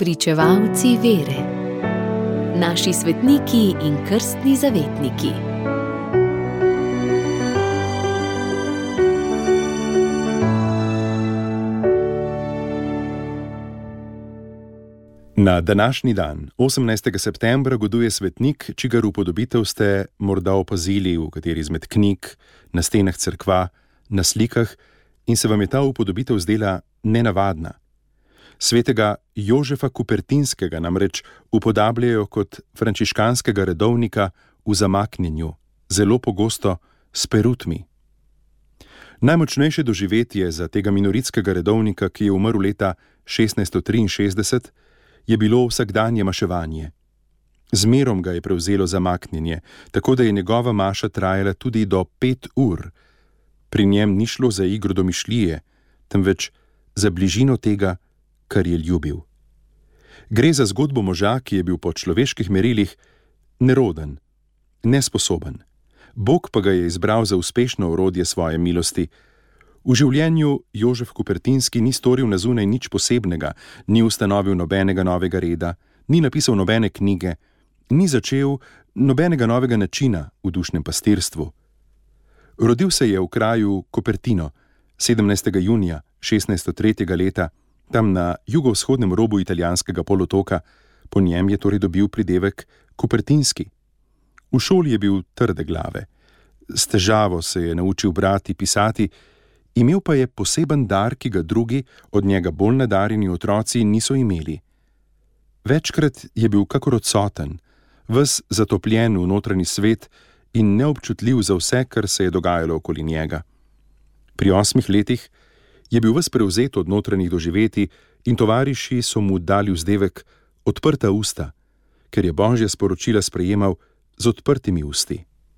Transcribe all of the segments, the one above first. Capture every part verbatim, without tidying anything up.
Spričevalci vere. Naši svetniki in krstni zavetniki. Na današnji dan, osemnajstega septembra, goduje svetnik, čigar upodobitev ste morda opazili v kateri izmed knjig, na stenah cerkva, na slikah in se vam je ta upodobitev zdela nenavadna. Svetega Jožefa Kupertinskega namreč upodabljajo kot frančiškanskega redovnika v zamaknjenju, zelo pogosto s perutmi. Najmočnejše doživetje za tega minoritskega redovnika, ki je umrl leta šestnajststo triinšestdeset, je bilo vsakdanje maševanje. Zmerom ga je prevzelo zamaknjenje, tako da je njegova maša trajala tudi do pet ur. Pri njem ni šlo za igro domišljije, temveč za bližino tega, kar je ljubil. Gre za zgodbo moža, ki je bil po človeških merilih neroden, nesposoben. Bog pa ga je izbral za uspešno orodje svoje milosti. V življenju Jožef Kupertinski ni storil na zunaj nič posebnega, ni ustanovil nobenega novega reda, ni napisal nobene knjige, ni začel nobenega novega načina v dušnem pastirstvu. Rodil se je v kraju Cupertino sedemnajstega junija šestnajststo tretjega leta, tam na jugovzhodnem robu italijanskega polotoka, po njem je torej dobil pridevek Kupertinski. V šoli je bil trde glave, s težavo se je naučil brati, pisati, imel pa je poseben dar, ki ga drugi, od njega bolj nadarjeni otroci, niso imeli. Večkrat je bil kakor odsoten, ves zatopljen v notranji svet in neobčutljiv za vse, kar se je dogajalo okoli njega. Pri osmih letih je bil ves prevzet od notranjih doživetij in tovariši so mu dali vzdevek odprta usta, ker je božja sporočila sprejemal z odprtimi usti.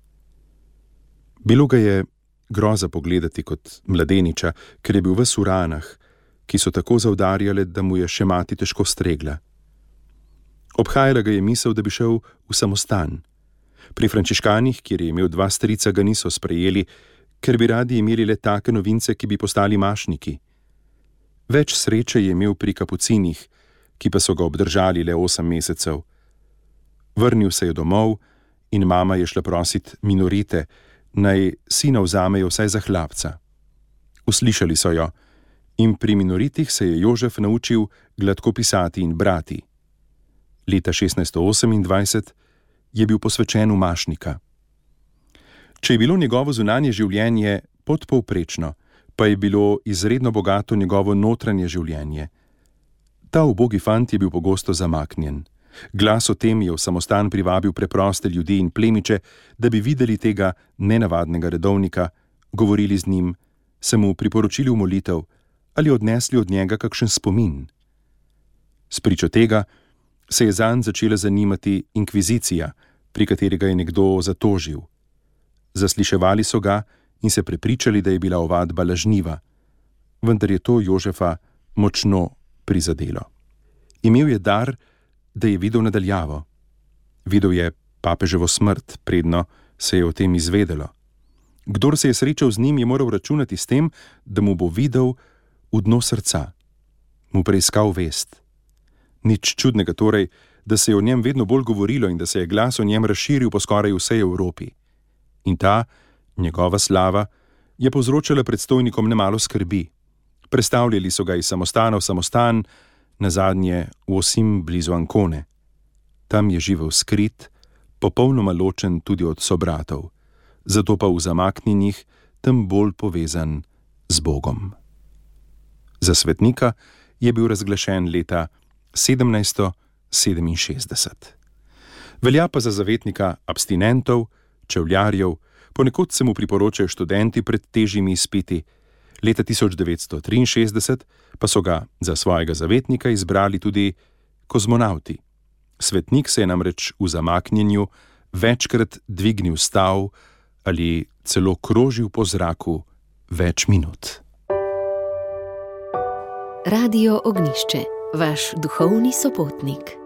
Bilo ga je groza pogledati kot mladeniča, ker je bil ves v ranah, ki so tako zaudarjale, da mu je še mati težko stregla. Obhajala ga je misel, da bi šel v samostan. Pri frančiškanih, kjer je imel dva strica, ga niso sprejeli, ker bi radi imeli le take novince, ki bi postali mašniki. Več sreče je imel pri kapucinih, ki pa so ga obdržali le osem mesecev. Vrnil se je domov in mama je šla prosit minorite, naj sina vzamejo vsaj za hlapca. Uslišali so jo in pri minoritih se je Jožef naučil gladko pisati in brati. Leta šestnajststo osemindvajset je bil posvečen v mašnika. Če je bilo njegovo zunanje življenje podpovprečno, pa je bilo izredno bogato njegovo notranje življenje. Ta ubogi fant je bil pogosto zamaknjen. Glas o tem je v samostan privabil preproste ljudi in plemiče, da bi videli tega nenavadnega redovnika, govorili z njim, se mu priporočili v molitev ali odnesli od njega kakšen spomin. Spričo tega se je zanj začela zanimati inkvizicija, pri kateri ga je nekdo zatožil. Zasliševali so ga in se prepričali, da je bila ovadba lažniva, vendar je to Jožefa močno prizadelo. Imel je dar, da je videl nadaljavo. Videl je papeževo smrt, predno se je o tem izvedelo. Kdor se je srečal z njim, je moral računati s tem, da mu bo videl v dno srca, mu preiskal vest. Nič čudnega torej, da se je o njem vedno bolj govorilo in da se je glas o njem razširil po skoraj vsej Evropi. In ta, njegova slava, je povzročala predstojnikom nemalo skrbi. Prestavljali so ga iz samostana v samostan, nazadnje v Osim blizu Ancone. Tam je živel skrit, popolnoma ločen tudi od sobratov, zato pa v zamaknjenih tem bolj povezan z Bogom. Za svetnika je bil razglašen leta sedemnajststo sedeminšestdeset. Velja pa za zavetnika abstinentov, čevljarjev, ponekod se mu priporočajo študenti pred težjimi izpiti. Leta tisoč devetsto triinšestdeset pa so ga za svojega zavetnika izbrali tudi kozmonavti. Svetnik se je namreč v zamaknjenju večkrat dvignil stav ali celo krožil po zraku več minut. Radio Ognjišče, vaš duhovni sopotnik.